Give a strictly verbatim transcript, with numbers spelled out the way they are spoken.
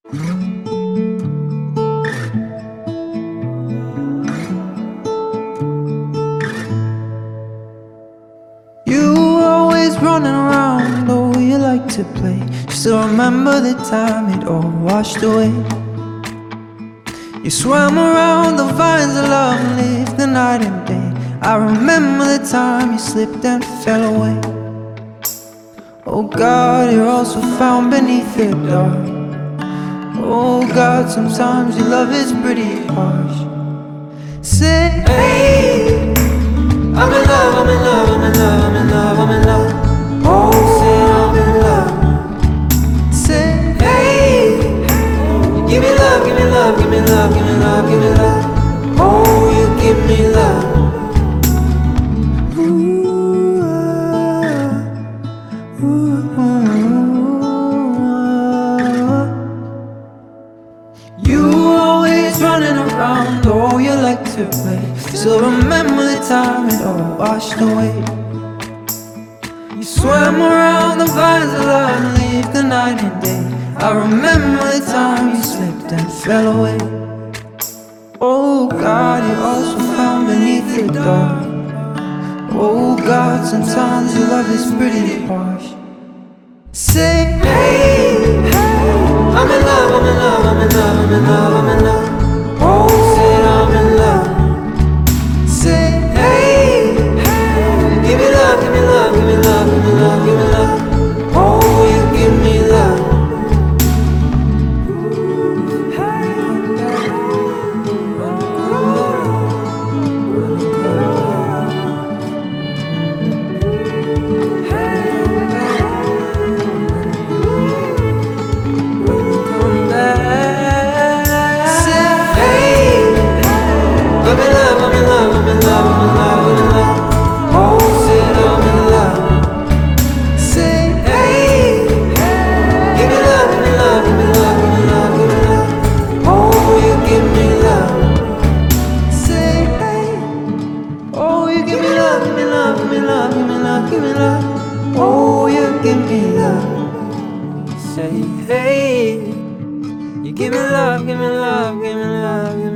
You always running around, oh, you like to play. Still remember the time it all washed away. You swam around the vines of love and lived the night and day. I remember the time you slipped and fell away. Oh God, you're also found beneath the dark. Oh God, sometimes your love is pretty harsh. Say, hey, I'm in love, I'm in love, I'm in love, I'm in love, I'm in love. Oh, say I'm in love. Say, hey, give me love, give me love, give me love, give me love, give me love. Oh, you give me love. Ooh, ah, ooh, ah. You always running around, oh, you like to play. Still remember the time it all washed away. You swam around the vines of love and lived the night and day. I remember the time you slipped and fell away. Oh God, you're also found beneath the dark. Oh God, sometimes your love is pretty harsh. Say, hey, I'm in love, I'm in love, I'm in love, I'm in love, I'm in love. Oh, say I'm in love. Say, hey, give me love, give me love, give me love, give me love, give me love. Oh, you give me love. Give me love, oh, you give me love. Say, hey, you give me love, give me love, give me love, give me love.